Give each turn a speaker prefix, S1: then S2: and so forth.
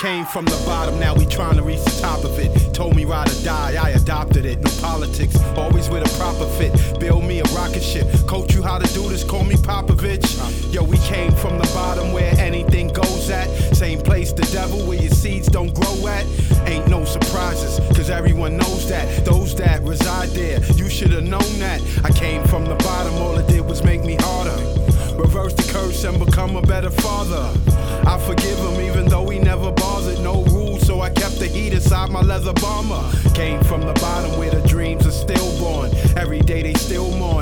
S1: Came from the bottom, now we trying to reach the top of it. Told me ride or die, I adopted it. No politics, always with a proper fit. Build me a rocket ship, coach you how to do this, call me Popovich. Yo, we came from the bottom where anything goes at. Same place the devil where your seeds don't grow at. Ain't no surprises, cause everyone knows that. Those that reside there, you should've known that. I came from the bottom, all it did was make me harder. Reverse the curse and become a better father. I forgive him even though he never bothered. No rules, so I kept the heat inside my leather bomber. Came from the bottom where the dreams are stillborn. Every day they still mourn.